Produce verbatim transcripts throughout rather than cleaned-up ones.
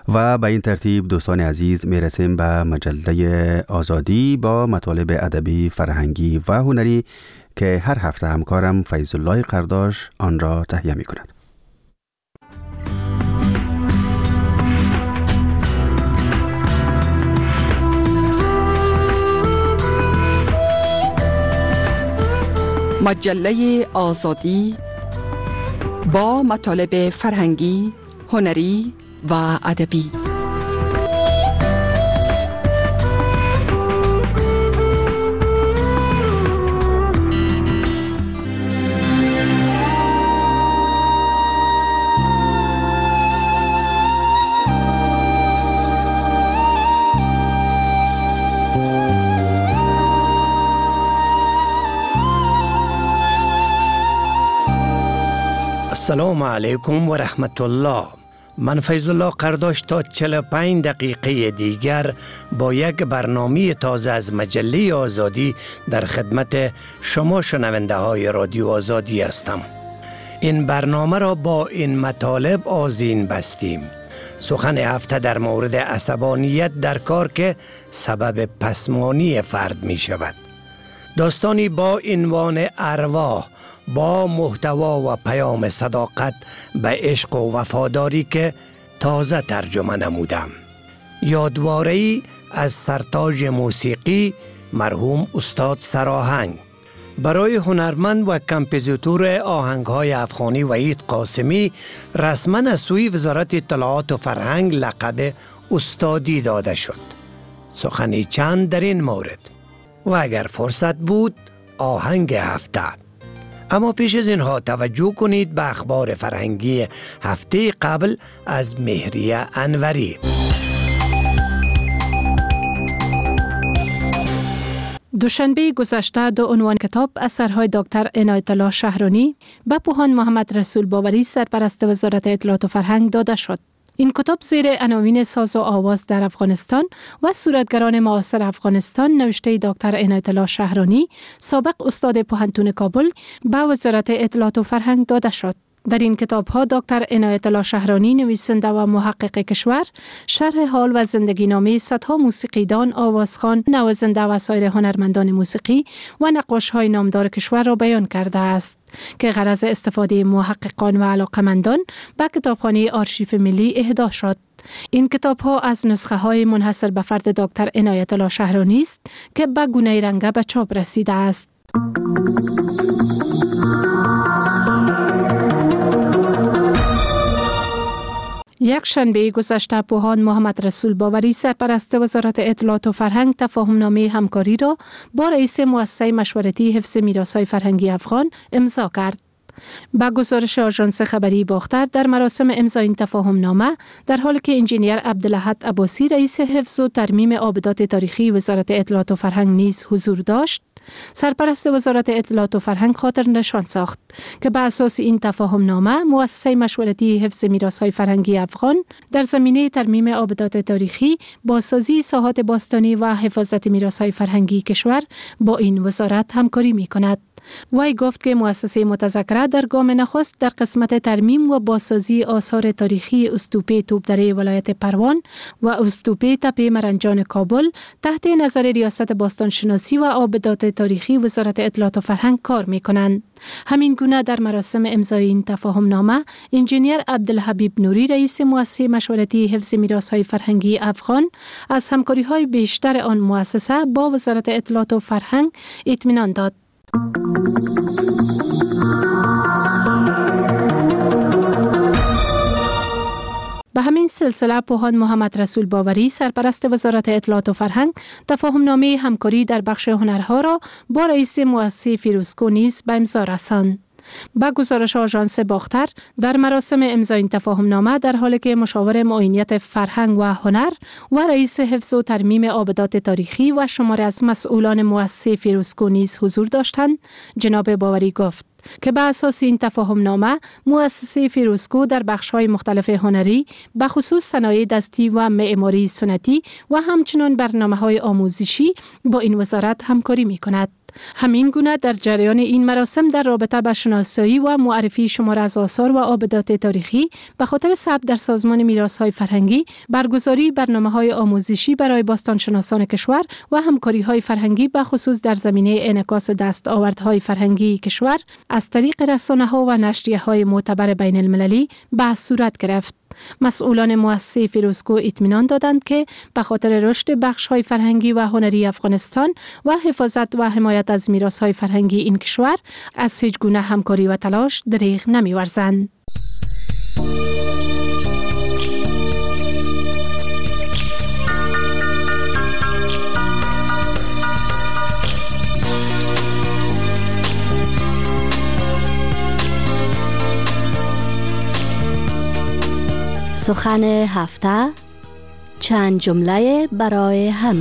و به این ترتیب دوستان عزیز میرسیم به مجله آزادی با مطالب ادبی، فرهنگی و هنری که هر هفته همکارم فیض الله قرداش آن را تهیه می کند. مجله آزادی با مطالب فرهنگی، هنری و ادبی. السلام علیکم و رحمت الله. من فیض الله قرداش تا چهل و پنج دقیقه دیگر با یک برنامه تازه از مجله آزادی در خدمت شما شنونده های رادیو آزادی هستم. این برنامه را با این مطالب آذین بستیم. سخن هفته در مورد عصبانیت در کار که سبب پسمانی فرد می شود. داستانی با عنوان ارواح با محتوا و پیام صداقت به عشق و وفاداری که تازه ترجمه نمودم. یادواره‌ای از سرتاج موسیقی مرحوم استاد سراهنگ. برای هنرمند و کمپوزیتور آهنگ‌های افغانی وحید قاسمی رسما از سوی وزارت اطلاعات و فرهنگ لقب استادی داده شد. سخنی چند در این مورد و اگر فرصت بود آهنگ هفته. اما پیش از اینها توجه کنید به اخبار فرهنگی هفته قبل از مهریه انوری. دوشنبه گذشته دو عنوان کتاب اثرهای دکتر عنایت الله شهرانی به پوهان محمد رسول باوری سرپرست وزارت اطلاعات و فرهنگ داده شد. این کتاب زیر عناوین ساز و آواز در افغانستان و صورتگران معاصر افغانستان نوشته دکتر عنایت الله شهرانی سابق استاد پوهنتون کابل به وزارت اطلاعات و فرهنگ داده شد. در این کتاب ها دکتر عنایت الله شهرانی نویسنده و محقق کشور شرح حال و زندگی نامه صدها موسیقیدان، آوازخوان، نوازنده و سایر هنرمندان موسیقی و نقاش های نامدار کشور را بیان کرده است که غرض استفاده محققان و علاقمندان به کتابخانه آرشیف ملی اهدا شد. این کتاب ها از نسخه های منحصر به فرد دکتر عنایت الله شهرانی است که به گونه رنگه به چاپ رسیده است. یک شنبه گذشته پوهان محمد رسول باوری سرپرست وزارت اطلاعات و فرهنگ تفاهمنامه همکاری را با رئیس مؤسسه مشورتی حفظ میراث‌های فرهنگی افغان امضا کرد. با گزارش آژانس خبری باختر در مراسم امضای این تفاهمنامه در حالی که انجینیر عبدالاحد عباسی رئیس حفظ و ترمیم آبدات تاریخی وزارت اطلاعات و فرهنگ نیز حضور داشت، سرپرست وزارت اطلاعات و فرهنگ خاطر نشان ساخت که بر اساس این تفاهمنامه مؤسسه مشورتی حفظ میراث‌های فرهنگی افغان در زمینه ترمیم آبدات تاریخی، بازسازی ساحات باستانی و حفاظت میراث‌های فرهنگی کشور با این وزارت همکاری می‌کند. وی گفت که مؤسسه متذکره در گام نخست در قسمت ترمیم و بازسازی آثار تاریخی استوپه توپدره ولایت پروان و استوپه تپه مرنجان کابل تحت نظر ریاست باستانشناسی و آبدات تاریخی وزارت اطلاعات و فرهنگ کار می‌کنند. همین گونه در مراسم امضای این تفاهمنامه انجینیر عبدالحبیب نوری رئیس مؤسسه مشورتی حفظ میراث‌های فرهنگی افغان از همکاری‌های بیشتر آن مؤسسه با وزارت اطلاعات و فرهنگ اطمینان داد. به همین سلسله پوهان محمد رسول باوری سرپرست وزارت اطلاعات و فرهنگ تفاهمنامه همکاری در بخش هنرها را با رئیس مؤسسه فیروزکو نیز به امضا رساند. با گزارش آژانس باختر در مراسم امضای این تفاهمنامه در حالی که مشاور معینیت فرهنگ و هنر و رئیس حفظ و ترمیم آبدات تاریخی و شماری از مسئولان مؤسسه فیروزکو نیز حضور داشتند، جناب باوری گفت که به اساس این تفاهمنامه مؤسسه فیروزکو در بخش‌های مختلف هنری به خصوص صنایع دستی و معماری سنتی و همچنین برنامه‌های آموزشی با این وزارت همکاری می‌کند. همین گونه در جریان این مراسم در رابطه با شناسایی و معرفی شمار از آثار و آبدات تاریخی به خاطر ثبت در سازمان میراث‌های فرهنگی برگزاری برنامه‌های آموزشی برای باستانشناسان کشور و همکاری‌های فرهنگی به خصوص در زمینه انعکاس دستاوردهای فرهنگی کشور از طریق رسانه‌ها و نشریه‌های معتبر بین المللی به صورت گرفت. مسئولان مؤسسه فیروزکوه اطمینان دادند که به خاطر رشد بخش‌های فرهنگی و هنری افغانستان و حفاظت و حمایت از میراث‌های فرهنگی این کشور از هیچ گونه همکاری و تلاش دریغ نمی‌ورزند. سخن هفته، چند جمله برای همه.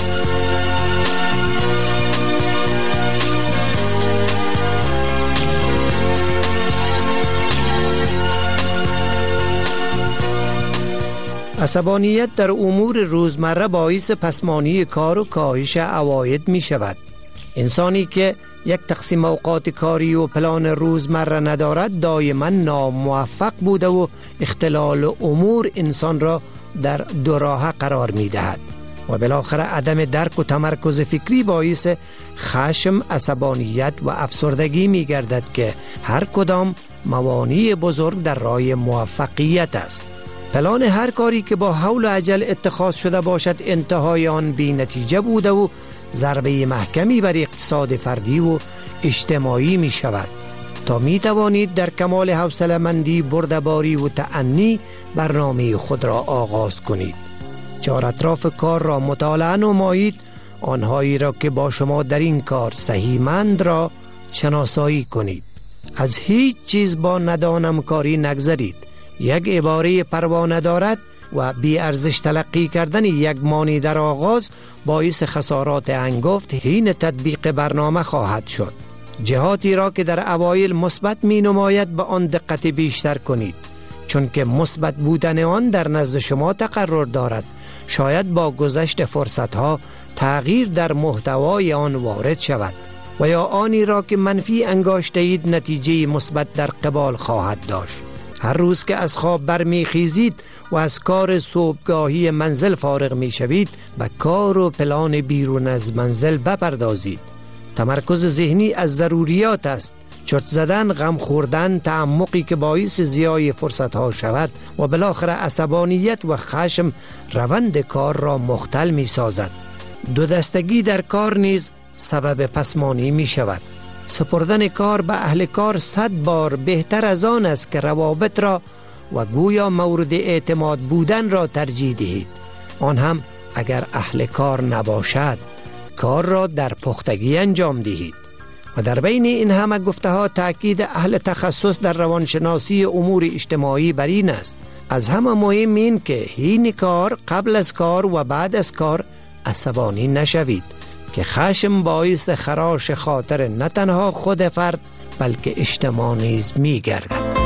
عصبانیت در امور روزمره باعث پسمانی کار و کاهش عواید می شود. انسانی که یک تقسیم اوقات کاری و پلان روزمره ندارد دائما ناموفق بوده و اختلال امور انسان را در دو راه قرار می دهد و بالاخره عدم درک و تمرکز فکری باعث خشم، عصبانیت و افسردگی می گردد که هر کدام موانع بزرگ در راه موفقیت است. پلان هر کاری که با حول و عجل اتخاذ شده باشد انتهای آن بی نتیجه بوده و ضربه محکمی بر اقتصاد فردی و اجتماعی می شود تا می توانید در کمال حوصله‌مندی، بردباری و تأنی برنامه خود را آغاز کنید. چهار اطراف کار را مطالعه نمایید، آنهایی را که با شما در این کار صحیح‌مند را شناسایی کنید. از هیچ چیز با ندانم کاری نگذرید. یک عباره پروا ندارد و بی ارزش تلقی کردن یک مانی در آغاز باعث خسارات هنگفت حین تطبیق برنامه خواهد شد. جهاتی را که در اوایل مثبت می نماید به آن دقت بیشتر کنید، چون که مثبت بودن آن در نزد شما تقرر دارد. شاید با گذشت فرصتها تغییر در محتوای آن وارد شود و یا آنی را که منفی انگاشته اید نتیجه مثبت در قبال خواهد داشت. هر روز که از خواب برمیخیزید و از کار صبحگاهی منزل فارغ می شوید به کار و پلان بیرون از منزل بپردازید. تمرکز ذهنی از ضروریات است. چرت زدن، غم خوردن، تعمقی که باعث ضیاع فرصتها شود و بالاخره عصبانیت و خشم روند کار را مختل می سازد. دو دستگی در کار نیز سبب پسمانی می شود. سپردن کار به اهل کار صد بار بهتر از آن است که روابط را و گویا مورد اعتماد بودن را ترجیح دهید. آن هم اگر اهل کار نباشد، کار را در پختگی انجام دهید. و در بین این همه گفته ها تأکید اهل تخصص در روانشناسی امور اجتماعی بر این است: از همه مهم این که حین کار، قبل از کار و بعد از کار عصبانی نشوید که خشم باعث خراش خاطر نه تنها خود فرد بلکه اجتماع نیز می گردد.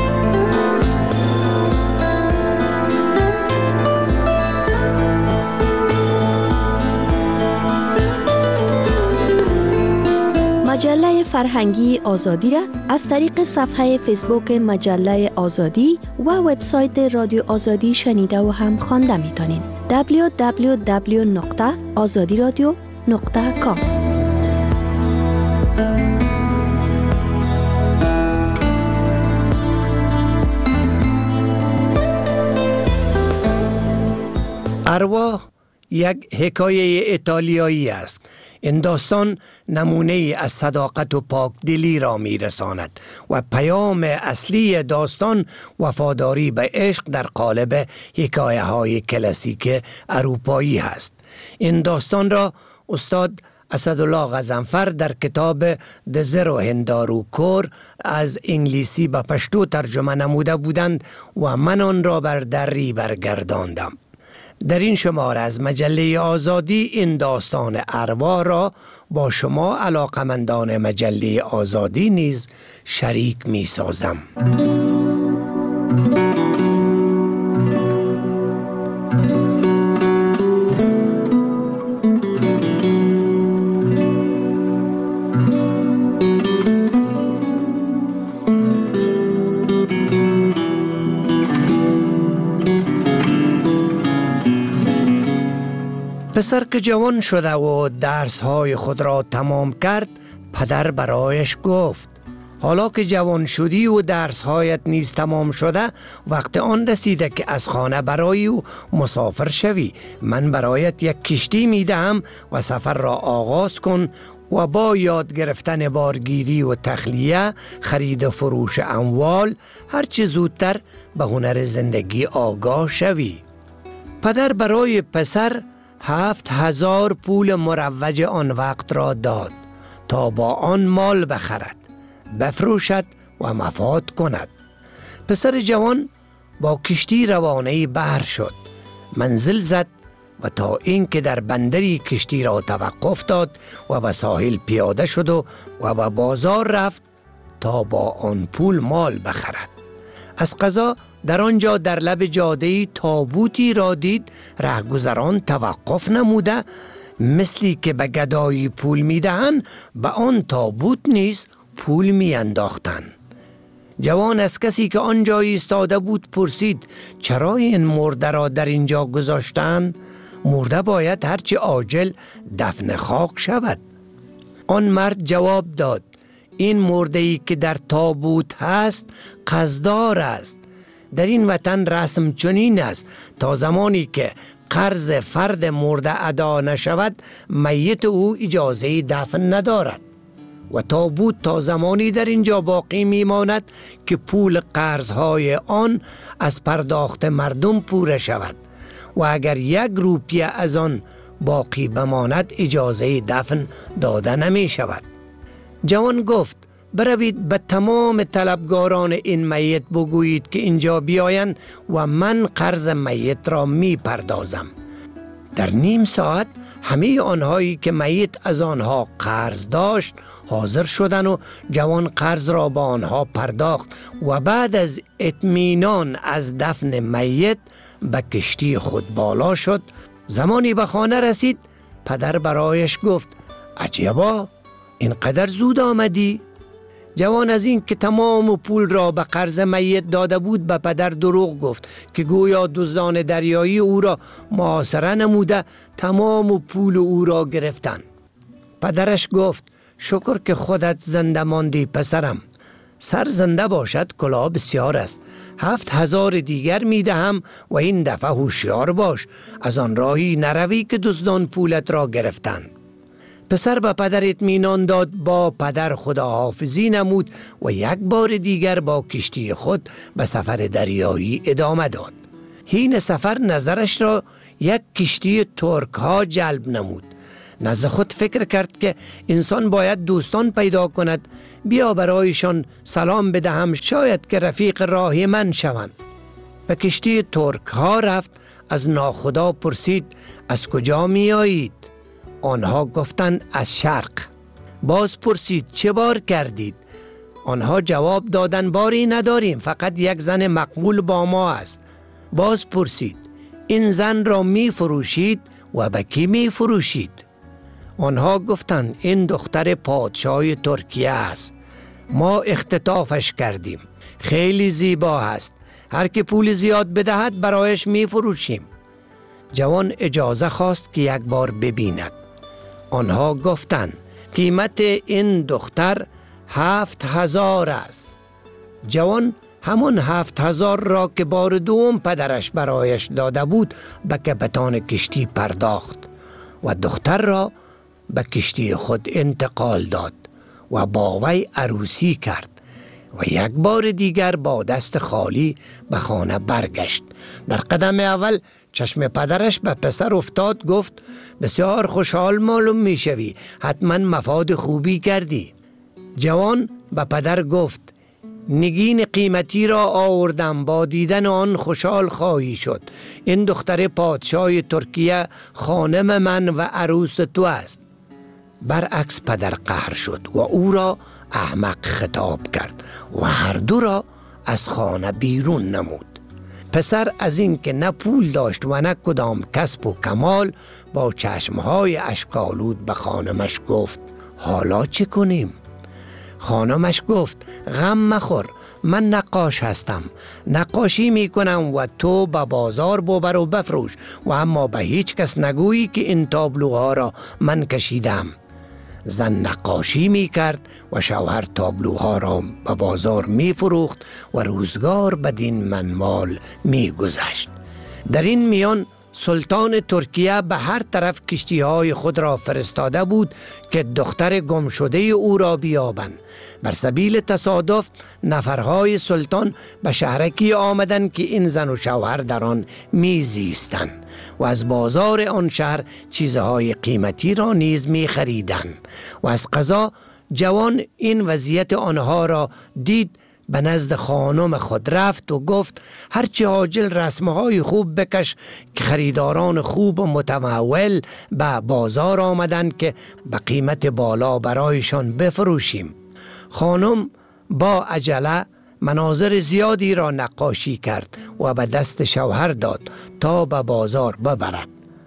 مجله فرهنگی آزادی را از طریق صفحه فیسبوک مجله آزادی و وبسایت رادیو آزادی شنیده و هم خوانده می‌تونین. دبلیو دبلیو دبلیو نقطه آزادی رادیو نقطه کام. ارواح یک حکایه ایتالیایی است. این داستان نمونه از صداقت و پاکدلی را می رساند و پیام اصلی داستان وفاداری به عشق در قالب حکایه های کلاسیک اروپایی هست. این داستان را استاد اسدالله غضنفر در کتاب دزر هندارو کور از انگلیسی به پشتو ترجمه نموده بودند و من آن را بر دری برگرداندم. در این شماره از مجله آزادی این داستان ارواح را با شما علاقمندان مجله آزادی نیز شریک می سازم. پسر که جوان شده و درس‌های خود را تمام کرد، پدر برایش گفت: حالا که جوان شدی و درس‌هایت نیز تمام شده، وقت آن رسیده که از خانه برایی و مسافر شوی. من برایت یک کشتی میدهم و سفر را آغاز کن و با یاد گرفتن بارگیری و تخلیه، خرید و فروش اموال، هرچه زودتر به هنر زندگی آگاه شوی. پدر برای پسر هفت هزار پول مروج آن وقت را داد تا با آن مال بخرد، بفروشد و مفاد کند. پسر جوان با کشتی روانه بحر شد، منزل زد و تا اینکه در بندری کشتی را توقف داد و به ساحل پیاده شد و و به بازار رفت تا با آن پول مال بخرد. از قضا در آنجا در لب جاده‌ای تابوتی را دید. رهگذران توقف نموده، مثلی که به گدایی پول میدهند به آن تابوت نیز پول می انداختن. جوان از کسی که آنجا ایستاده بود پرسید: چرا این مرده را در اینجا گذاشتند؟ مرده باید هرچی عاجل دفن خاک شود. آن مرد جواب داد: این مرده‌ای که در تابوت هست قصددار است. در این وطن رسم چنین است تا زمانی که قرض فرد مرده ادا نشود، میت او اجازه دفن ندارد و تابوت تا زمانی در اینجا باقی میماند که پول قرضهای آن از پرداخت مردم پوره شود و اگر یک روپیه از آن باقی بماند اجازه دفن داده نمی شود. جوان گفت: بروید به تمام طلبگاران این میت بگویید که اینجا بیایند و من قرض میت را می پردازم. در نیم ساعت همه آنهایی که میت از آنها قرض داشت حاضر شدند و جوان قرض را با آنها پرداخت و بعد از اطمینان از دفن میت به کشتی خود بالا شد. زمانی به خانه رسید، پدر برایش گفت: عجیبا، اینقدر زود آمدی؟ جوان از این که تمام پول را به قرض میت داده بود به پدر دروغ گفت که گویا دزدان دریایی او را محاصره نموده تمام پول او را گرفتند. پدرش گفت: شکر که خودت زنده ماندی پسرم. سر زنده باشد کلاه بسیار است. هفت هزار دیگر می دهم و این دفعه هوشیار باش، از آن راهی نروی که دزدان پولت را گرفتند. پسر به پدر اطمینان داد، با پدر خداحافظی نمود و یک بار دیگر با کشتی خود به سفر دریایی ادامه داد. حین سفر نظرش را یک کشتی ترک ها جلب نمود. نزد خود فکر کرد که انسان باید دوستان پیدا کند، بیا برایشان سلام بدهم، شاید که رفیق راه من شوند. به کشتی ترک ها رفت، از ناخدا پرسید: از کجا می آیید؟ آنها گفتند: از شرق. باز پرسید: چه بار کردید؟ آنها جواب دادند: باری نداریم، فقط یک زن مقبول با ما است. باز پرسید: این زن را می فروشید و به کی می فروشید؟ آنها گفتند: این دختر پادشاه ترکیه است، ما اختطافش کردیم، خیلی زیبا است، هر که پول زیاد بدهد برایش می فروشیم. جوان اجازه خواست که یک بار ببیند. آنها گفتند: قیمت این دختر هفت هزار است. جوان همون هفت هزار را که بار دوم پدرش برایش داده بود به کپتان کشتی پرداخت و دختر را به کشتی خود انتقال داد و با وی عروسی کرد و یک بار دیگر با دست خالی به خانه برگشت. در قدم اول چشم پدرش به پسر افتاد، گفت: بسیار خوشحال معلوم می شوی، حتما مفاد خوبی کردی. جوان به پدر گفت: نگین قیمتی را آوردم، با دیدن آن خوشحال خواهی شد. این دختر پادشاه ترکیه خانم من و عروس تو است. برعکس پدر قهر شد و او را احمق خطاب کرد و هر دو را از خانه بیرون نمود. پسر از این که نه پول داشت و نه کدام کسب و کمال، با چشمهای اشک‌آلود به خانمش گفت: حالا چه کنیم؟ خانمش گفت: غم مخور، من نقاش هستم، نقاشی می کنم و تو به بازار ببر و بفروش و اما به هیچ کس نگویی که این تابلوها را من کشیدم. زن نقاشی می کرد و شوهر تابلوها را به بازار می فروخت و روزگار بدین منوال می گذشت. در این میان سلطان ترکیه به هر طرف کشتی های خود را فرستاده بود که دختر گم شده او را بیابند. بر سبیل تصادف نفرهای سلطان به شهرکی آمدند که این زن و شوهر در آن می زیستند و از بازار آن شهر چیزهای قیمتی را نیز می خریدند و از قضا جوان این وضعیت آنها را دید، به نزد خانم خود رفت و گفت هرچی عاجل رسمهای خوب بکش که خریداران خوب و متمول به بازار آمدند که به قیمت بالا برایشان بفروشیم. خانم با عجله مناظر زیادی را نقاشی کرد و به دست شوهر داد تا به بازار ببرد.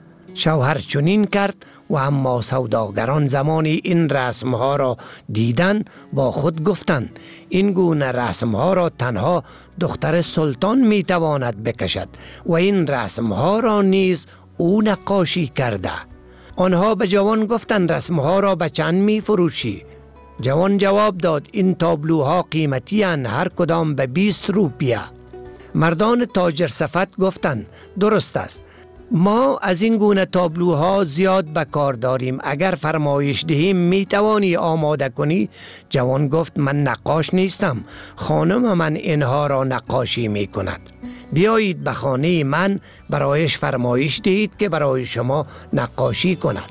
شوهر چنین کرد و اما سوداگران زمانی این رسمها را دیدن با خود گفتند این گونه رسمها را تنها دختر سلطان می تواند بکشد و این رسمها را نیز او نقاشی کرده. آنها به جوان گفتند رسمها را به چند می فروشی؟ جوان جواب داد این تابلوها قیمتی اند، هر کدام به بیست روپیه. مردان تاجر صفت گفتند درست است، ما از این گونه تابلوها زیاد به کار داریم، اگر فرمایش دهیم می توانی آماده کنی؟ جوان گفت من نقاش نیستم، خانم من اینها را نقاشی می کند. بیایید به خانه من برایش فرمایش دهید که برای شما نقاشی کند.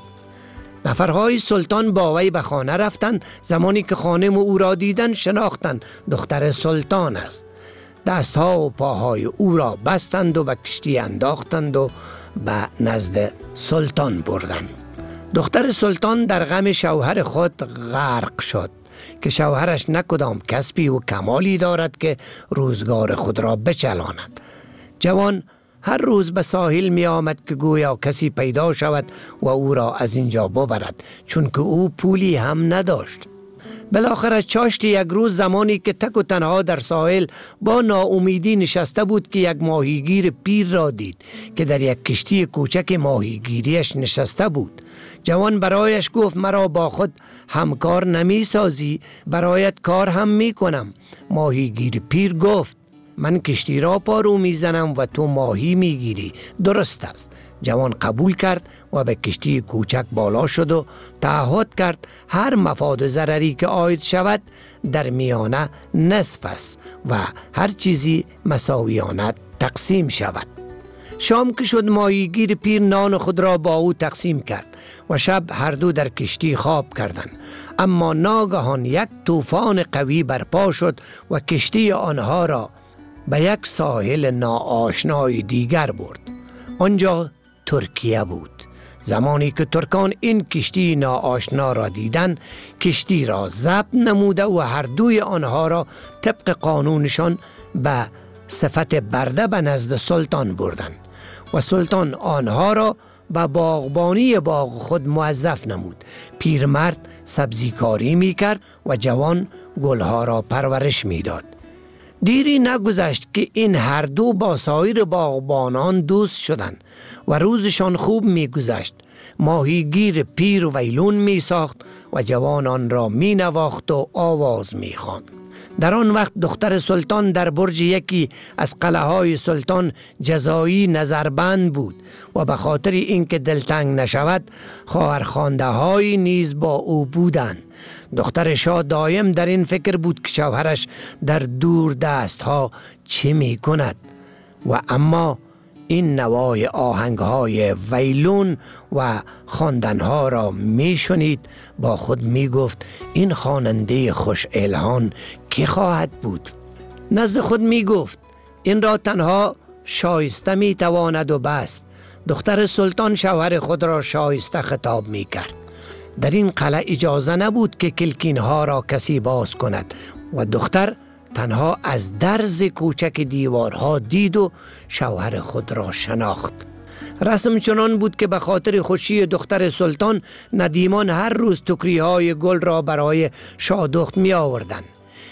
نفرهای سلطان با وی به خانه رفتند. زمانی که خانم او را دیدند شناختند دختر سلطان است. دستها و پاهای او را بستند و به کشتی انداختند و به نزد سلطان بردند. دختر سلطان در غم شوهر خود غرق شد که شوهرش نکدام کسبی و کمالی دارد که روزگار خود را بچلاند. جوان هر روز به ساحل می آمد که گویا کسی پیدا شود و او را از اینجا ببرد، چون که او پولی هم نداشت. بالاخره چاشت یک روز زمانی که تک و تنها در ساحل با ناامیدی نشسته بود که یک ماهیگیر پیر را دید که در یک کشتی کوچک ماهیگیریش نشسته بود. جوان برایش گفت مرا با خود همکار نمی سازی؟ برایت کار هم می کنم. ماهیگیر پیر گفت من کشتی را پارو می زنم و تو ماهی می گیری. درست است. جوان قبول کرد و به کشتی کوچک بالا شد و تعهد کرد هر مفاد و ضرری که عاید شود در میانه نصف است و هر چیزی مساویانه تقسیم شود. شام که شد ماهیگیر پیر نان خود را با او تقسیم کرد و شب هر دو در کشتی خواب کردند. اما ناگهان یک طوفان قوی برپا شد و کشتی آنها را به یک ساحل ناآشنای دیگر برد. آنجا ترکیه بود. زمانی که ترکان این کشتی ناآشنا را دیدند، کشتی را ضبط نموده و هر دوی آنها را طبق قانونشان به صفت برده به نزد سلطان بردند و سلطان آنها را به باغبانی باغ خود موظف نمود. پیرمرد سبزیکاری می کرد و جوان گلها را پرورش می داد. دیری نگذشت که این هر دو با سایر باغبانان دوست شدند و روزشان خوب می گذشت. ماهیگیر پیر ویلون می ساخت و جوانان را می نواخت و آواز می خواند. در آن وقت دختر سلطان در برج یکی از قلعه های سلطان جزایی نظربند بود و به خاطر اینکه دلتنگ نشود خواهرخوانده های نیز با او بودند. دختر شاه دایم در این فکر بود که شوهرش در دور دست ها چه می کند و اما این نوای آهنگ های ویلون و خواندن ها را می شنید. با خود می گفت این خواننده خوش الحان کی خواهد بود؟ نزد خود می گفت این را تنها شایسته می تواند و بس. دختر سلطان شوهر خود را شایسته خطاب می کرد. در این قلعه اجازه نبود که کلکین ها را کسی باز کند و دختر تنها از درز کوچک دیوارها دید و شوهر خود را شناخت. رسم چنان بود که به خاطر خوشی دختر سلطان ندیمان هر روز تکری های گل را برای شادخت می آوردند.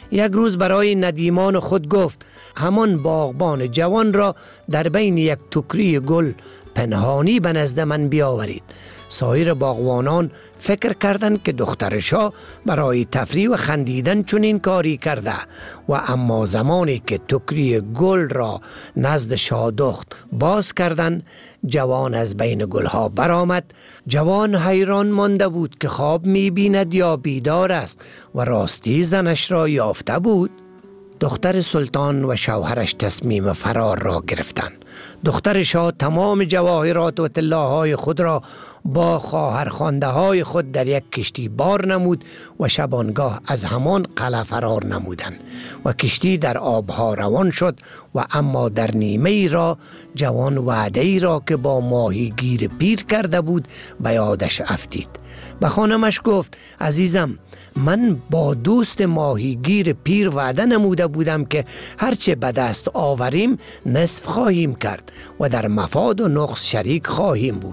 یک روز برای ندیمان خود گفت همان باغبان جوان را در بین یک ټوکری گل پنهانی به نزد من بیاورید. سایر باغبانان فکر کردند که دختر شاه برای تفریح و خندیدن چنین کاری کرده و اما زمانی که ټوکری گل را نزد شادخت باز کردند، جوان از بین گلها برآمد. جوان حیران مانده بود که خواب می بیند یا بیدار است و راستی زنش را یافته بود. دختر سلطان و شوهرش تصمیم فرار را گرفتند. دختر شاه تمام جواهرات و طلاهای خود را با خواهرخوانده های خود در یک کشتی بار نمود و شبانگاه از همان قلعه فرار نمودند و کشتی در آبها روان شد و اما در نیمه ای را جوان وعده ای را که با ماهیگیر پیر کرده بود به یادش افتید. به خانمش گفت عزیزم، من با دوست ماهیگیر پیر وعده نموده بودم که هرچه به دست آوریم نصف خواهیم کرد و در مفاد و نقص شریک خواهیم بود.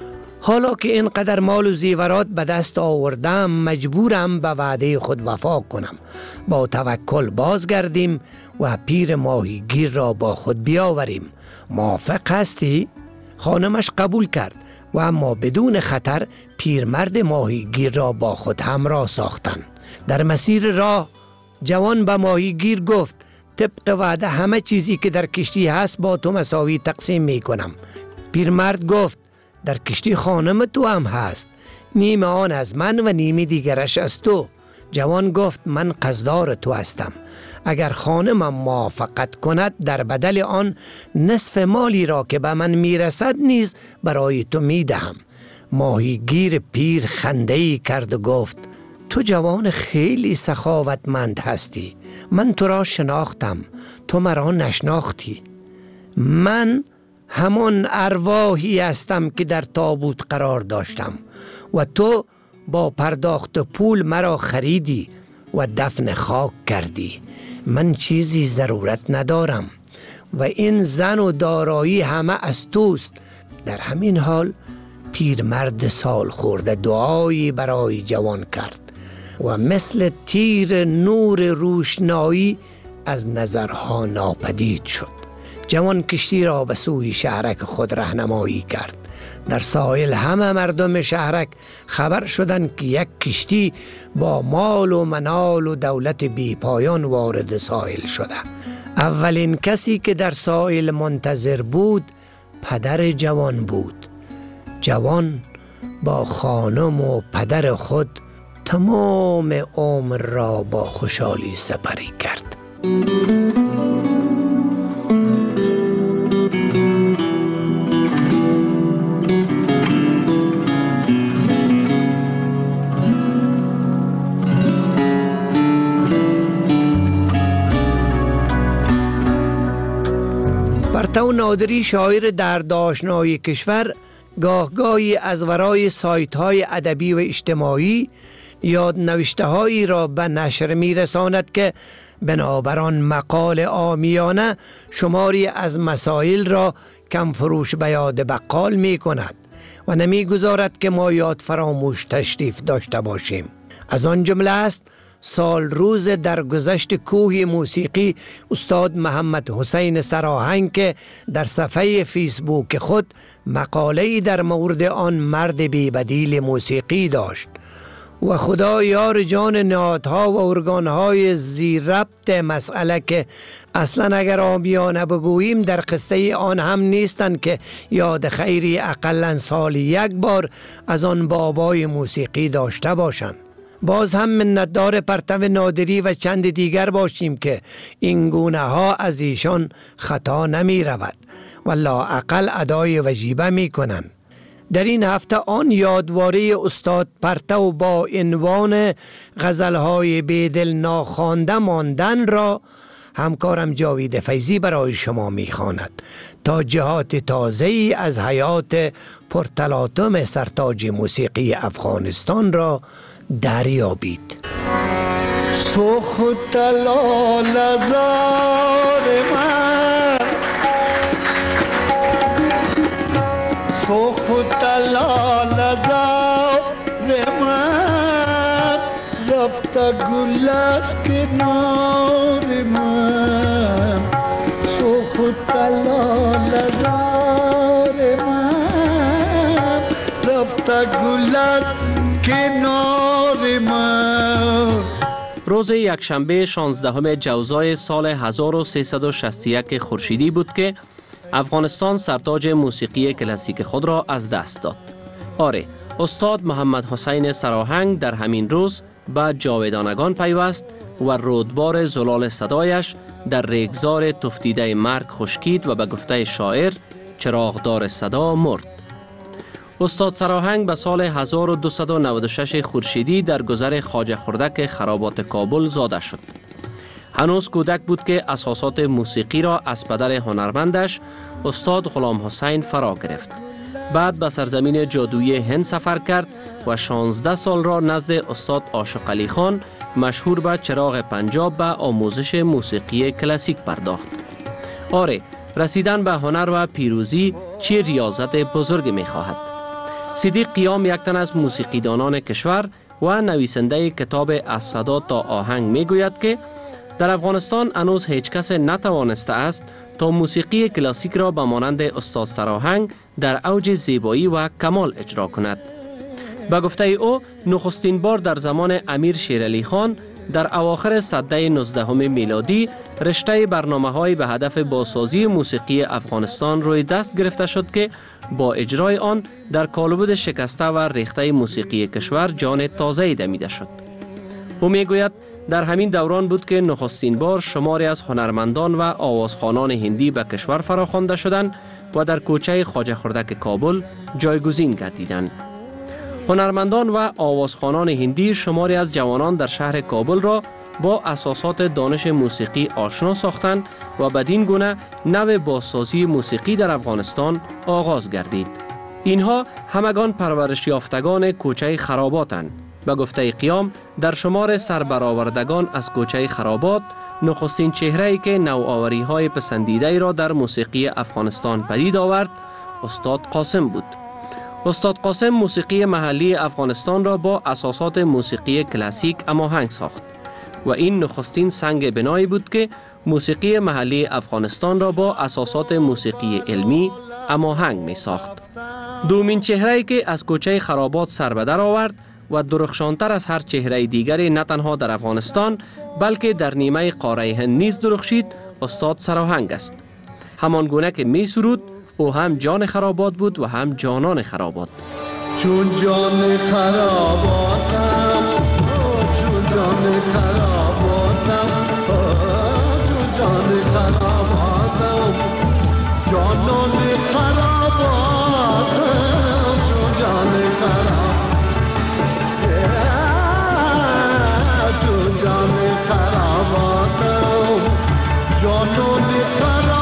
حالا که اینقدر مال و زیورات به دست آوردم مجبورم به وعده خود وفا کنم. با توکل بازگردیم و پیر ماهیگیر را با خود بیاوریم. موافق هستی؟ خانمش قبول کرد و اما بدون خطر پیرمرد ماهیگیر را با خود همراه ساختند. در مسیر راه جوان به ماهیگیر گفت طبق وعده همه چیزی که در کشتی هست با تو مساوی تقسیم می کنم. پیرمرد گفت در کشتی خانم تو هم هست، نیمه آن از من و نیمه دیگرش از تو. جوان گفت من قصدار تو هستم. اگر خانمم موافقت کند در بدل آن نصف مالی را که به من میرسد نیز برای تو میدهم. ماهیگیر پیر خنده‌ای کرد و گفت تو جوان خیلی سخاوتمند هستی. من تو را شناختم، تو مرا نشناختی. من همان ارواحی هستم که در تابوت قرار داشتم و تو با پرداخت پول مرا خریدی و دفن خاک کردی. من چیزی ضرورت ندارم و این زن و دارایی همه از توست. در همین حال پیرمرد سال خورده دعایی برای جوان کرد و مثل تیر نور روشنایی از نظرها ناپدید شد. جوان کشتی را به سوی شهرک خود راهنمایی کرد. در ساحل همه مردم شهرک خبر شدند که یک کشتی با مال و منال و دولت بی پایان وارد ساحل شده. اولین کسی که در ساحل منتظر بود پدر جوان بود. جوان با خانم و پدر خود تمام عمر را با خوشحالی سپری کرد. پرتو نادری شاعر درد آشنای کشور گاهگاهی از ورای سایت های ادبی و اجتماعی یاد نوشته هایی را به نشر می رساند که بنابران مقال عامیانه شماری از مسائل را کم فروش به یاد بقال می کند و نمی گذارد که ما یاد فراموش تشریف داشته باشیم. از آن جمله است سال روز در گذشت کوه موسیقی استاد محمد حسین سراهنگ که در صفحه فیسبوک خود مقاله‌ای در مورد آن مرد بی‌بدیل موسیقی داشت و خدا یار جان نهادها و ارگانهای زیر ربط مسئله که اصلا اگر عامیانه بگوییم در قصه آن هم نیستند که یاد خیری اقلا سالی یک بار از آن بابای موسیقی داشته باشند. باز هم منتدار پرتو نادری و چند دیگر باشیم که این گونه ها از ایشان خطا نمی رود و لااقل ادای وجیبه می کنند. در این هفته آن یادواره استاد پرتو با عنوان غزلهای بیدل ناخوانده ماندن را همکارم جاوید فیضی برای شما می خواند تا جهات تازه‌ای از حیات پرتلاطم سرتاج موسیقی افغانستان را دریابید. سخت لال زار من، سخت لال زار من، رفته گل از کنار من سوخت لاله زار من رفته گل از کنار من. روز یکشنبه شانزدهم جوزای سال هزار و سیصد و شصت و یک خورشیدی بود که افغانستان سرتاج موسیقی کلاسیک خود را از دست داد. آره، استاد محمد حسین سراهنگ در همین روز به جاودانگان پیوست و رودبار زلال صدایش در ریگزار تفتیده مرگ خشکید و به گفته شاعر چراغدار صدا مرد. استاد سراهنگ به سال هزار و دویست و نود و شش خورشیدی در گذر خواجه خردک خرابات کابل زاده شد. هنوز کودک بود که اساسات موسیقی را از پدر هنرمندش استاد غلام حسین فرا گرفت. بعد به سرزمین جادویی هند سفر کرد و شانزده سال را نزد استاد عاشق علی خان مشهور به چراغ پنجاب به آموزش موسیقی کلاسیک پرداخت. آره، رسیدن به هنر و پیروزی چه ریاضت بزرگ می خواهد. صدیق قیام یک تن از موسیقیدانان کشور و نویسنده کتاب از صدا تا آهنگ می گوید که در افغانستان هنوز هیچ کس نتوانسته است تا موسیقی کلاسیک را به مانند استاد سراهنگ در اوج زیبایی و کمال اجرا کند. به گفته او نخستین بار در زمان امیر شیرعلی خان در اواخر سده نوزدهم میلادی رشته برنامه‌های به هدف بازسازی موسیقی افغانستان روی دست گرفته شد که با اجرای آن در کالبد شکسته و ریخته موسیقی کشور جان تازه‌ای دمیده شد. او میگوید در همین دوران بود که نخستین بار شماری از هنرمندان و آوازخوانان هندی به کشور فراخوانده شدند و در کوچه خواجه خردک کابل جایگزین گردیدند. هنرمندان و آوازخوانان هندی شماری از جوانان در شهر کابل را با اساسات دانش موسیقی آشنا ساختند و بدین گونه نو بازسازی موسیقی در افغانستان آغاز گردید. اینها همگان پرورش یافتگان کوچه خراباتند. به گفته قیام در شمار سربرآوردگان از کوچه خرابات نخستین چهره‌ای که نوآوری‌های پسندیده را در موسیقی افغانستان پدید آورد استاد قاسم بود. استاد قاسم موسیقی محلی افغانستان را با اساسات موسیقی کلاسیک هماهنگ ساخت و این نخستین سنگ بنایی بود که موسیقی محلی افغانستان را با اساسات موسیقی علمی هماهنگ می ساخت. دومین چهره‌ای که از کوچه خرابات سر به در آورد و درخشانتر از هر چهره دیگری نه تنها در افغانستان بلکه در نیمه قاره هند نیز درخشید استاد سراهنگ است. همان گونه که می سرود او هم جان خرابات بود و هم جانان خرابات. چون جان خراباتم چون جان خراباتم چون جان خراباتم جانان خراباتم چون جان خراباتم چون جان خراباتم جانان خراباتم.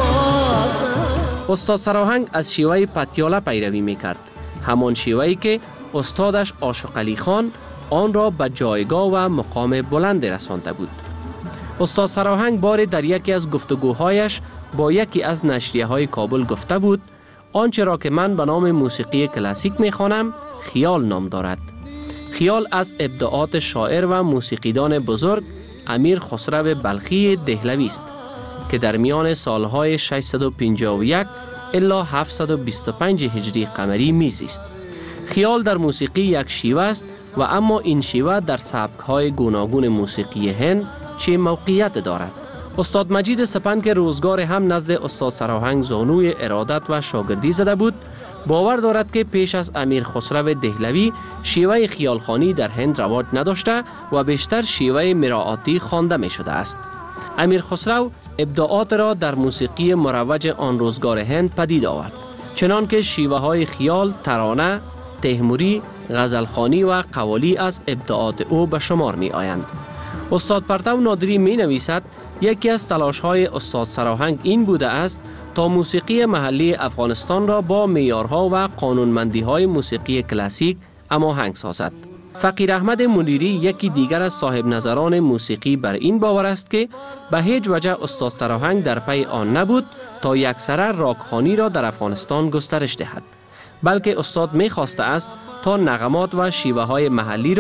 استاد سراهنگ از شیوه پتیاله پیروی میکرد، همان شیوهی که استادش عاشق علی خان آن را به جایگاه و مقام بلند رسانده بود. استاد سراهنگ بار در یکی از گفتگوهایش با یکی از نشریه های کابل گفته بود آنچه را که من به نام موسیقی کلاسیک میخوانم خیال نام دارد. خیال از ابداعات شاعر و موسیقیدان بزرگ امیر خسرو بلخی دهلوی است که در میان سالهای ششصد و پنجاه و یک الی هفتصد و بیست و پنج هجری قمری میزیست. خیال در موسیقی یک شیوه است و اما این شیوه در سبک‌های گوناگون موسیقی هند چه موقعیت دارد. استاد مجید سپند که روزگار هم نزد استاد سراهنگ زانوی ارادت و شاگردی زده بود، باور دارد که پیش از امیر خسرو دهلوی شیوه خیالخوانی در هند رواج نداشته و بیشتر شیوه مراعاتی خوانده می شده است. امیر خسرو ابداعات را در موسیقی مروج آن روزگار هند پدید آورد، چنان که شیوه های خیال، ترانه، تیموری، غزلخوانی و قوالی از ابداعات او به شمار می آیند. استاد پرتو نادری می نویسد یکی از تلاش های استاد سراهنگ این بوده است تا موسیقی محلی افغانستان را با معیارها و قانونمندی های موسیقی کلاسیک هماهنگ سازد. فقیر احمد منیری یکی دیگر از صاحب نظران موسیقی بر این باور است که به هیچ وجه استاد سراهنگ در پی آن نبود تا یکسره راگخوانی را در افغانستان گسترش دهد، بلکه استاد می خواسته است تا نغمات و شیوه های محلی را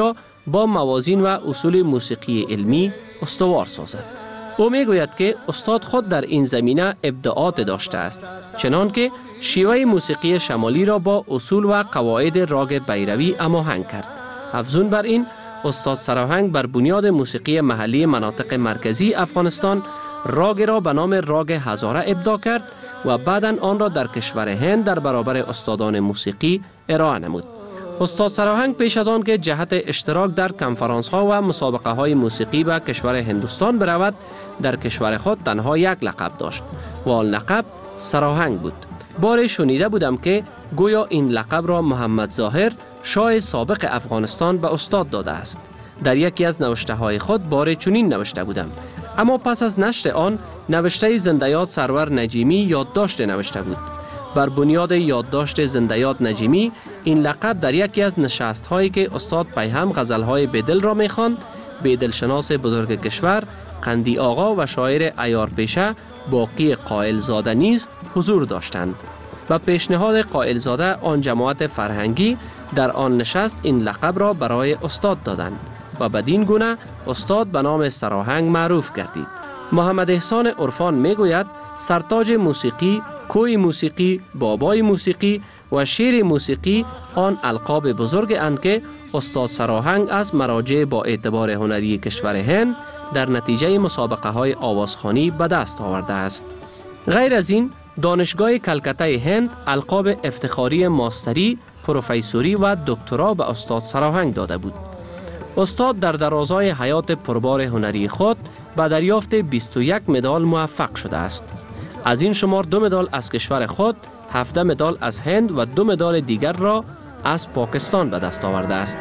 با موازین و اصول موسیقی علمی استوار سازد. او می گوید که استاد خود در این زمینه ابداعات داشته است، چنان که شیوه موسیقی شمالی را با اصول و قواعد راگ بیروی هماهنگ کرد. افزون بر این، استاد سراهنگ بر بنیاد موسیقی محلی مناطق مرکزی افغانستان راگ را به نام راگ هزاره ابداع کرد و بعداً آن را در کشور هند در برابر استادان موسیقی ارائه نمود. استاد سراهنگ پیش از آن که جهت اشتراک در کنفرانس ها و مسابقه های موسیقی به کشور هندوستان برود، در کشور خود تنها یک لقب داشت و آن لقب سراهنگ بود. باری شنیده بودم که گویا این لقب را محمد ظاهر شاه سابق افغانستان به استاد داده است. در یکی از نوشته های خود باری چنین نوشته بودم، اما پس از نشر آن نوشته زنده‌یاد سرور نجیمی یادداشت نوشته بود. بر بنیاد یادداشت زنده‌یاد نجیمی این لقب در یکی از نشست هایی که استاد پیهم غزل های بیدل را می‌خواند، بیدل شناس بزرگ کشور قندی آقا و شاعر عیار پیشه باقی قائل زاده نیز حضور داشتند. با پیشنهاد قائل زاده آن جماعت فرهنگی در آن نشست این لقب را برای استاد دادند و بدین گونه استاد به نام سراهنگ معروف گردید. محمد احسان عرفان میگوید سرتاج موسیقی، کوی موسیقی، بابای موسیقی و شیر موسیقی آن القاب بزرگ اند که استاد سراهنگ از مراجع با اعتبار هنری کشور هند در نتیجه مسابقه های آوازخوانی به دست آورده است. غیر از این، دانشگاه کلکته هند القاب افتخاری ماستری، پروفیسوری و دکترا به استاد سراهنگ داده بود. استاد در درازای حیات پربار هنری خود به دریافت بیست و یک مدال موفق شده است. از این شمار دو مدال از کشور خود، هفده مدال از هند و دو مدال دیگر را از پاکستان به دست آورده است.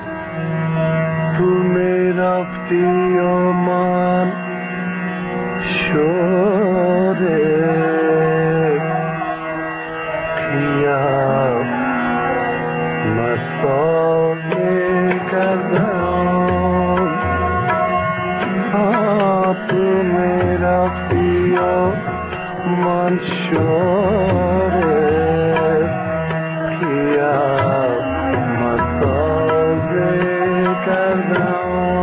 تو می رفتی و من شده خیاب مسال کردم، تو می رفتی و من شده خیاب مسال کردم.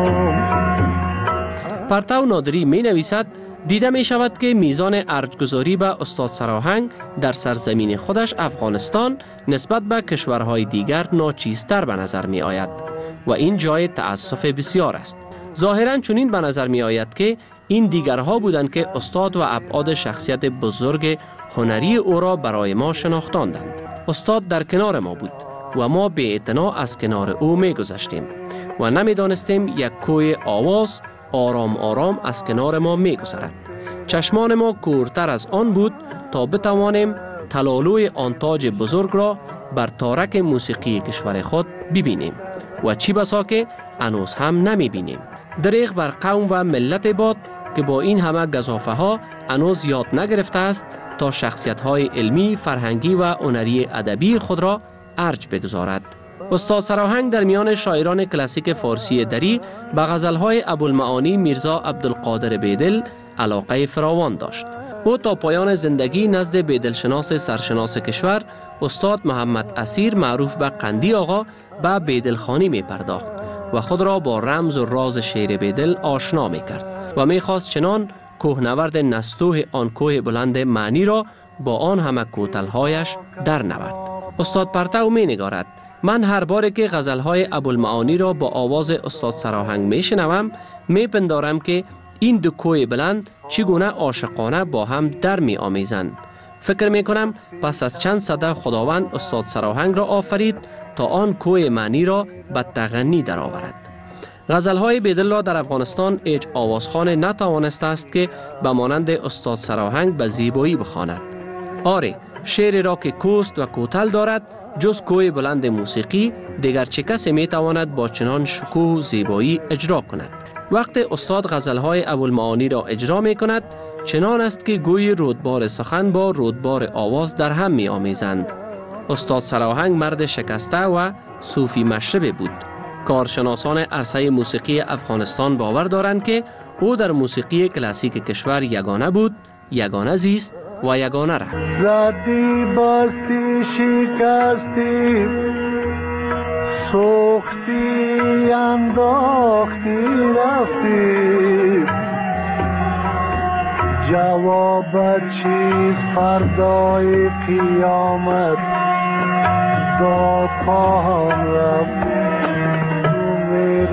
پرتو نادری می نویسد دیده می شود که میزان ارجگذاری به استاد سراهنگ در سرزمین خودش افغانستان نسبت به کشورهای دیگر ناچیزتر به نظر می آید و این جای تأسف بسیار است. ظاهراً چنین به نظر می آید که این دیگرها بودند که استاد و ابعاد شخصیت بزرگ هنری او را برای ما شناختاندند. استاد در کنار ما بود و ما به اعتنا از کنار او می گذشتیم و نمی دانستیم یک کوی آواز آرام آرام از کنار ما می گذرد. چشمان ما کورتر از آن بود تا بتوانیم تلالوی آن تاج بزرگ را بر تارک موسیقی کشور خود ببینیم و چی بسا که هنوز هم نمی بینیم. دریغ بر قوم و ملت باد که با این همه گزافه ها هنوز یاد نگرفته است تا شخصیت های علمی، فرهنگی و هنری ادبی خود را ارج بگذارد. استاد سراهنگ در میان شاعران کلاسیک فارسی دری به غزل‌های ابوالمعانی میرزا عبدالقادر بیدل علاقه فراوان داشت. او تا پایان زندگی نزد بیدل شناس سرشناس کشور استاد محمد اسیر معروف به قندی آقا به بیدل خوانی می پرداخت و خود را با رمز و راز شعر بیدل آشنا می کرد و می خواست چنان کوهنورد نستوه آن کوه بلند معنی را با آن همه کوتلهایش در نورد. استاد پرتو می نگارد من هر باره که غزلهای ابوالمعانی را با آواز استاد سراهنگ می شنوم می پندارم که این دو کوه بلند چگونه عاشقانه با هم در می آمیزند. فکر می کنم پس از چند صده خداوند استاد سراهنگ را آفرید تا آن کوه معنی را به تغنی در آورد. غزلهای بیدل را در افغانستان هیچ آوازخوان نتوانسته است که به مانند استاد سراهنگ به زیبایی بخواند. آری، شعر را که کوست و کوتل دارد جز کوه بلند موسیقی دیگر چه کسی می تواند با چنان شکوه و زیبایی اجرا کند. وقت استاد غزلهای ابوالمعانی را اجرا می کند چنان است که گوی رودبار سخن با رودبار آواز در هم می آمیزند. استاد سراهنگ مرد شکسته و صوفی مشرب بود. کارشناسان عرصه موسیقی افغانستان باور دارند که او در موسیقی کلاسیک کشور یگانه بود، یگانه زیست و یگانه رفت. زدی باستی شکستی سوختی انداز جواب چیز فردای قیامت داد خواهم رفت تو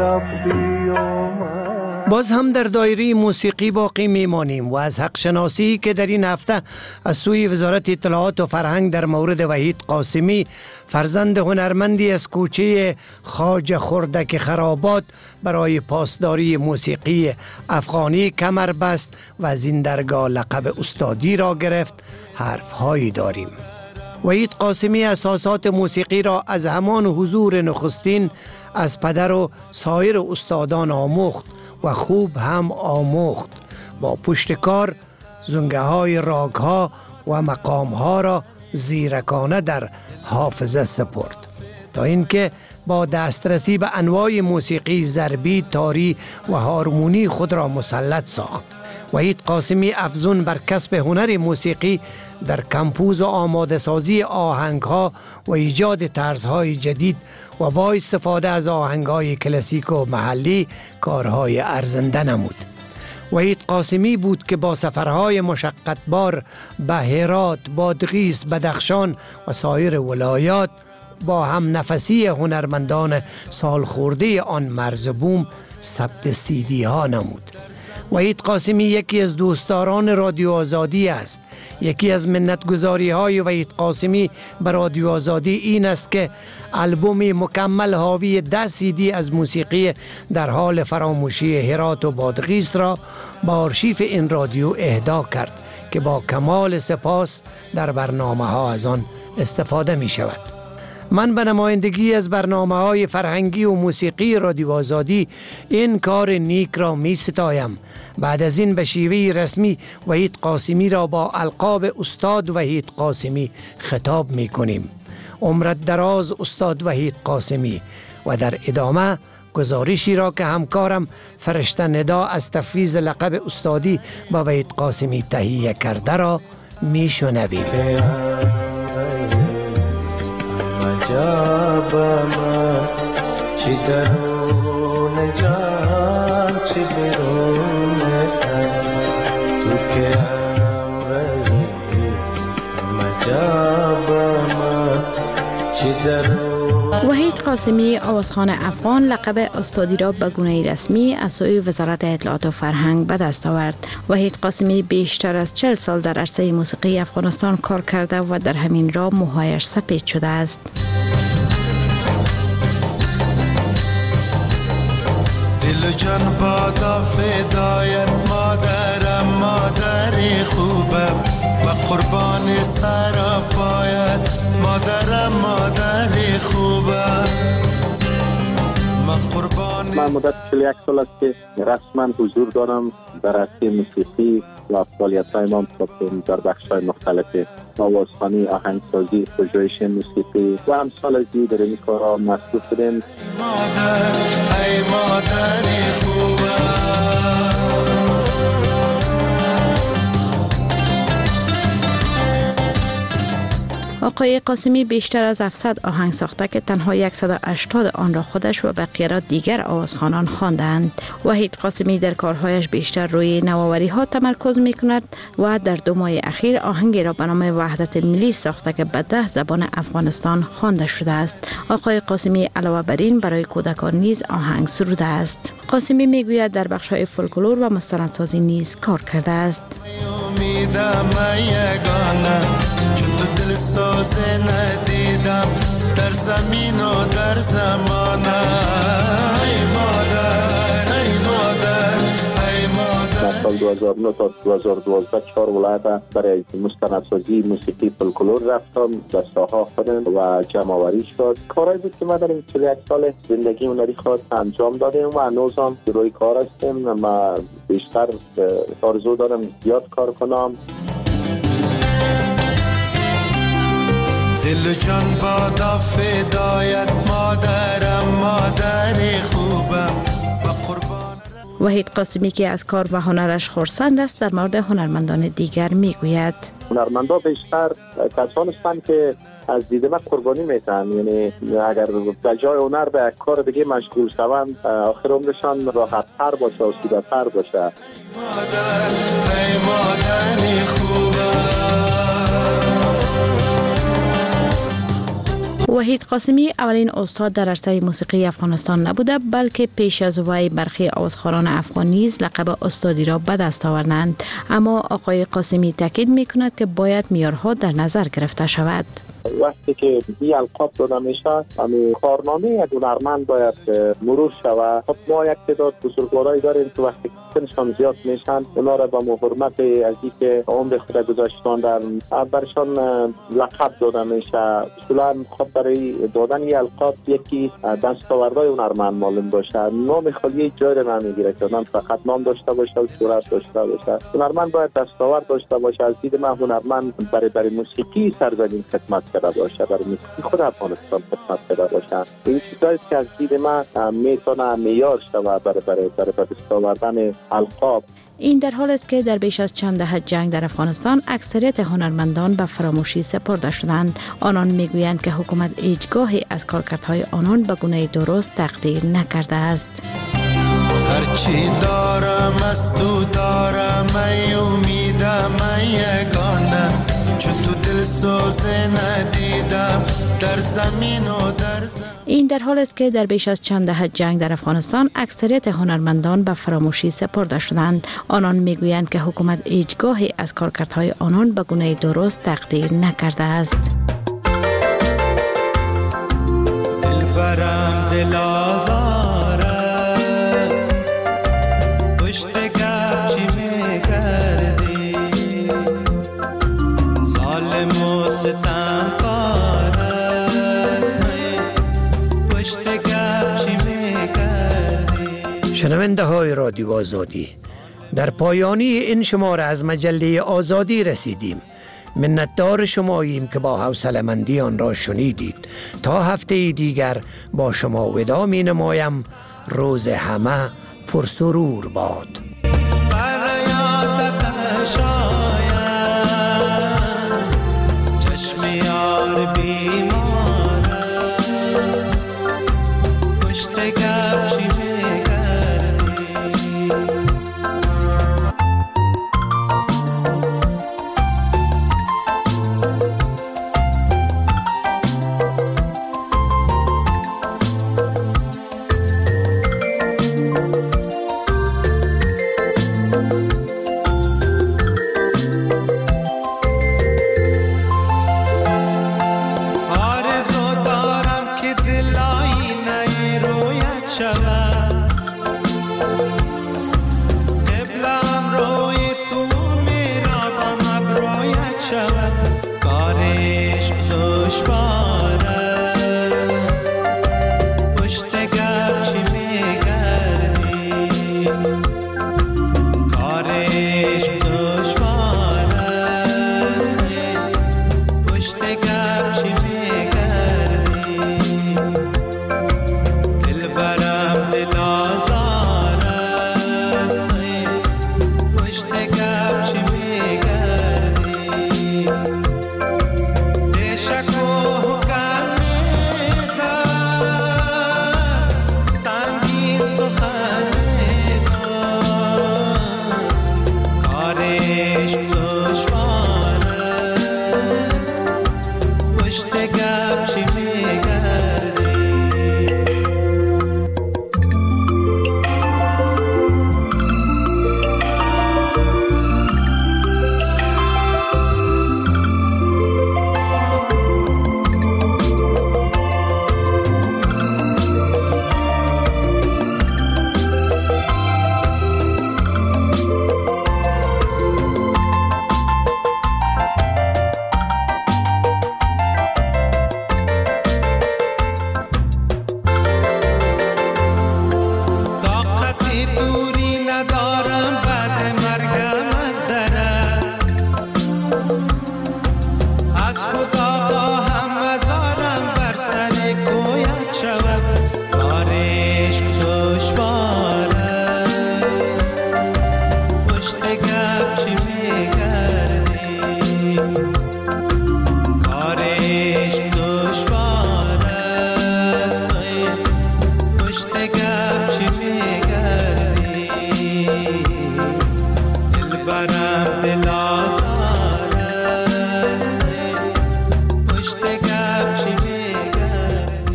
میرفتی اومد. باز هم در دایره موسیقی باقی میمانیم و از حق شناسی که در این هفته از سوی وزارت اطلاعات و فرهنگ در مورد وحید قاسمی، فرزند هنرمندی از کوچه خواجه خردک خرابات، برای پاسداری موسیقی افغانی کمر بست و از این درگاه لقب استادی را گرفت، حرفهایی داریم. وحید قاسمی اساسات موسیقی را از همان حضور نخستین از پدر و سایر استادان آموخت و خوب هم آموخت. با پشت کار زنگه های راگ ها و مقام ها را زیرکانه در حافظه سپرد تا اینکه با دسترسی به انواع موسیقی ضربی، تاری و هارمونی خود را مسلط ساخت. وحید قاسمی افزون بر کسب هنر موسیقی در کمپوز و آماده سازی آهنگ ها و ایجاد طرزهای جدید و با استفاده از آهنگ های کلاسیک و محلی کارهای ارزنده نمود. وحید قاسمی بود که با سفرهای مشقتبار به هرات، بادغیس، بدخشان و سایر ولایات با هم نفسی هنرمندان سال خورده آن مرز بوم ثبت سیدی ها نمود. وحید قاسمی یکی از دوستداران رادیو آزادی است. یکی از منتگزاری های وحید قاسمی به رادیو آزادی این است که البومی مکمل حاوی ده سیدی از موسیقی در حال فراموشی هرات و بادغیس را با آرشیف این رادیو اهدا کرد که با کمال سپاس در برنامه ها از آن استفاده می شود. من به نمایندگی از برنامه‌های فرهنگی و موسیقی رادیو آزادی این کار نیک را می ستایم. بعد از این به شیوه رسمی وحید قاسمی را با القاب استاد وحید قاسمی خطاب می کنیم. عمرت دراز استاد وحید قاسمی. و در ادامه گزارشی را که همکارم فرشته ندا از تفویض لقب استادی با وحید قاسمی تهیه کرده را می شنویم. جابما چی درون جان چی درون تن تو که هم رهی مجابما چی درون. وحید قاسمی آوازخوان افغان لقب استادی را به گونه رسمی از سوی وزارت اطلاعات و فرهنگ به دست آورد. وحید قاسمی بیشتر از چهل سال در عرصه موسیقی افغانستان کار کرده و در همین راه موهایش سپید شده است. دل و جان بادا فدایت مادرم، مادری خوبم و قربان سر باید مادرم، مادری خوبم من مدت چهل و یک سال است که رسما حضور دارم در عرصه موسیقی و فعالیت‌های ما در بخش‌های مختلف آوازخوانی، آهنگسازی، پژوهش موسیقی و امثال دیگر در این کارها مصروف بودیم. مادر ای مادری خوبم. آقای قاسمی بیشتر از هفتصد آهنگ ساخته که تنها صد و هشتاد آن را خودش و بقیه را دیگر آوازخوانان خواندند. وحید قاسمی در کارهایش بیشتر روی نوآوری ها تمرکز می کند و در دو ماه اخیر آهنگی را به نام وحدت ملی ساخته که به ده زبان افغانستان خوانده شده است. آقای قاسمی علاوه بر این برای کودکان نیز آهنگ سروده است. قاسمی می گوید در بخش های فولکلور و مستندسازی نیز کار کرده است. سازه ندیدم در زمین و در زمان. ای مادر ای مادر ای مادر. در سال دو هزار و نه تا دو هزار و دوازده چهار ولایت برای مستندسازی موسیقی فولکلور رفتم، دسته ها خودم و جمع آوری شد. کارایی بود که ما در این چهل و یک سال زندگی هنری خود انجام دادیم و هنوز هم روی کار هستیم. ما بیشتر آرزو دارم زیاد کار کنم. دل و جان بادا فدایت مادرم، مادری خوبم و قربان. وحید قاسمی که از کار و هنرش خرسند است در مورد هنرمندان دیگر میگوید. هنرمندا بیشتر کسانی هستند که از دید من قربانی میتن، یعنی اگر به جای هنر به کار دیگه مشغول شوند آخر عمرشان راحت تر باشه و سوده تر باشه. وحید قاسمی اولین استاد در عرصه موسیقی افغانستان نبوده، بلکه پیش از وی برخی آوازخوانان افغان نیز لقب استادی را به دست آوردند. اما آقای قاسمی تاکید میکند که باید معیارها در نظر گرفته شود. وقتی که این القاب داده میشه، همین کارنامه یک هنرمند باید مرور شود. خب ما یک تعداد بزرگوارایی داریم که وقتی سنشان زیاد میشن اونا را با حرمت از اینکه عمر خود گذاشتن در برشان لقب داده میشه. اصولا خب برای دادن این القاب یکی دستاوردهای هنرمند معلوم باشه. نام خالی جای را نمیگیره که آدم فقط نام داشته باشه و شهرت داشته باشه. هنرمند باید دستاورد داشته باشه. از دید من هنرمند برای برای موسیقی سرزمین خدمت کرده باشه، برای موسیقی خود افغانستان خدمت کرده باشه. این چیزایی که از دید من میتونه معیار شود برای برای برای دستاوردن القاب. این در حال است که در بیش از چند دهه جنگ در افغانستان اکثریت هنرمندان به فراموشی سپرده شدند. آنان میگویند که حکومت هیچگاهی از کارکردهای آنان به گونه درست تقدیر نکرده است. هرچی دارم از تو دارم، ای امیدم ای یگانه، چون تو دل سوزه ندیدم در زمین و در زمین. این در حال است که در بیش از چند دهه جنگ در افغانستان اکثریت هنرمندان به فراموشی سپرده شدند. آنان میگویند که حکومت هیچگاهی از کارکردهای آنان به گونه درست تقدیر نکرده است. دلبرم دل آزار است، پشت گپ چی میکردی، ظالم و ستمکار است، پشت گپ چی میکردی. شنونده های رادیو آزادی، در پایانی این شماره از مجله آزادی رسیدیم. منتدار شماییم که با حوصله‌مندی آن را شنیدید. تا هفته دیگر با شما وداع می نمایم. روز همه پرسرور باد.